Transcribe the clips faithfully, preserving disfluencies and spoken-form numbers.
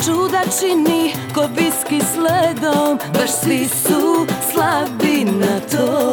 čuda čini ko viski s ledom, baš svi su slabi na to.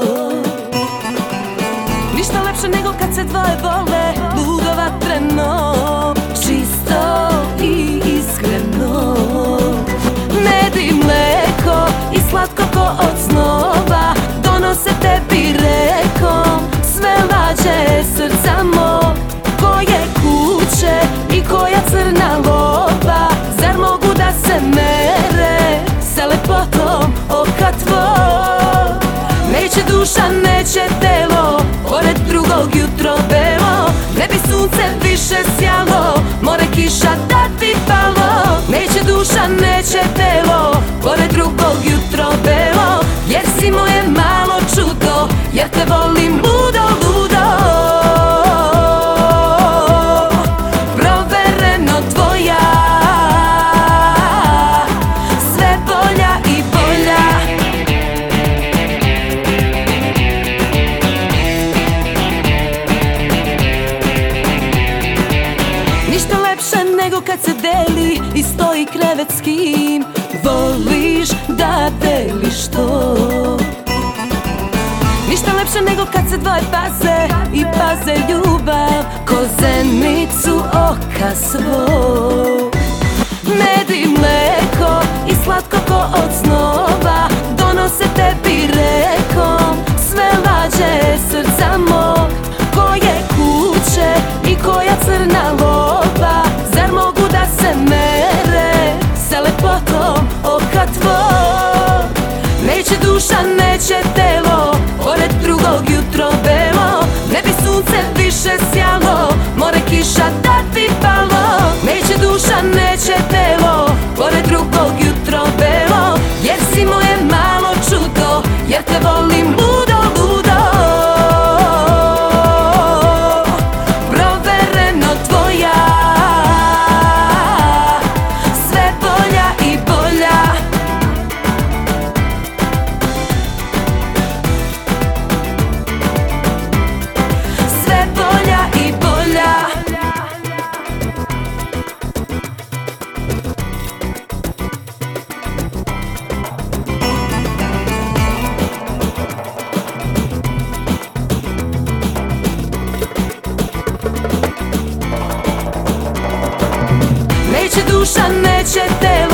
Ništa lepše nego kad se dvoje vole, ludo vatreno, čisto i iskreno. Med i mleko i slatko ko od snova donose tebi rekom sve lađe srca mog. Koje kuće i koja crna loba, zar mogu da se mere sa lepotom oka tvog? Neće duša, neće telo, pored drugog jutro belo. Ne bi sunce više sjalo, more kiša da ti palo. Neće duša, neće telo, pored drugog jutro belo. Jer si moje malo čudo, jer te volim ludo, ludo. Provereno tvoja, sve bolja i bolja. Ništa lepše nego kad se deli i stoji krevet s kim voliš da deliš to. Ništa lepše nego kad se dvoje paze i paze ljubav ko zenicu oka svog. Med i mleko i slatko ko od snova donose tebi rekom sve lađe srca mog. Koje kuće i koja crna loba, zar mogu da se mere sa lepotom oka tvog? Neće duša, neće telo, pored drugog jutro belo. Ne bi sunce više sjalo, more kiša da ti palo. Neće duša, neće telo, pored drugog jutro belo. Jer si moje malo čudo, jer te volim ludo, ludo. Provereno tvoja, sve bolja i bolja. Sve bolja i bolja. Neće duša, neće telo,